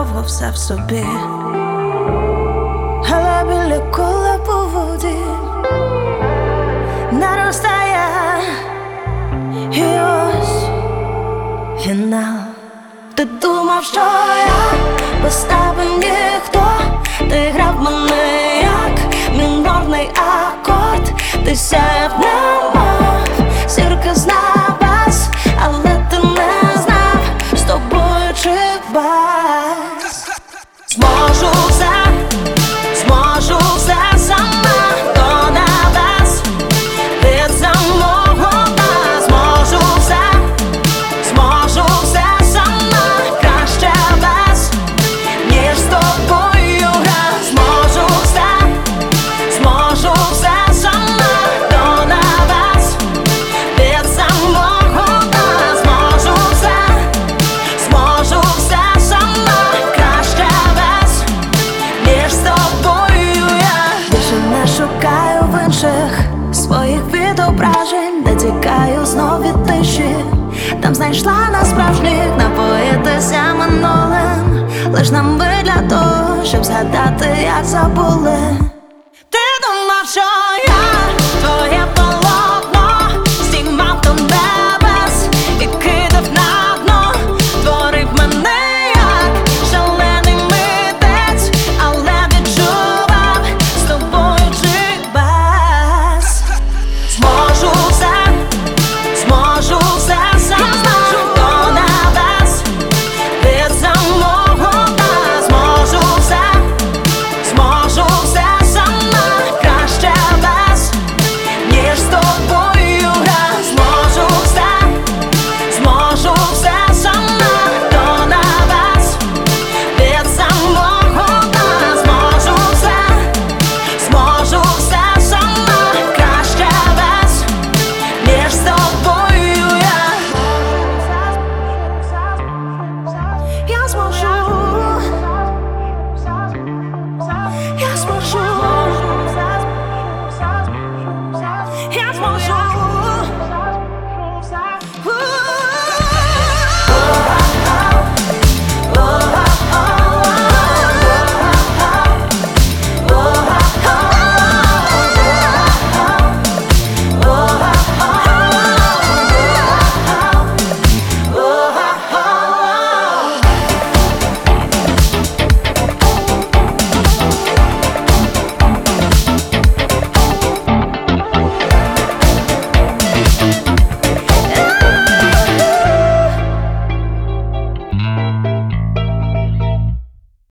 довго все в собі, але біля кола по воді наростає, і ось фінал. Ти думав, що я без тебе ніхто, ти грав мене як мінорний акорд, ти сяяв немов зірка з небес, але ти не знав, з тобою чи без. Зможу все сама до небес, від самого дна. Зможу все сама, краще без, ніж з тобою гра. Зможу все сама до небес, від самого дна. Зможу все сама, краще без, ніж з тобою я. Більше не шукаю в інших своїх відображень, не тікаю знов від тиші. Там знайшла нас справжніх, напоїтися минулим, лиш нам би для того, щоб згадати, як забули. Ти думав, що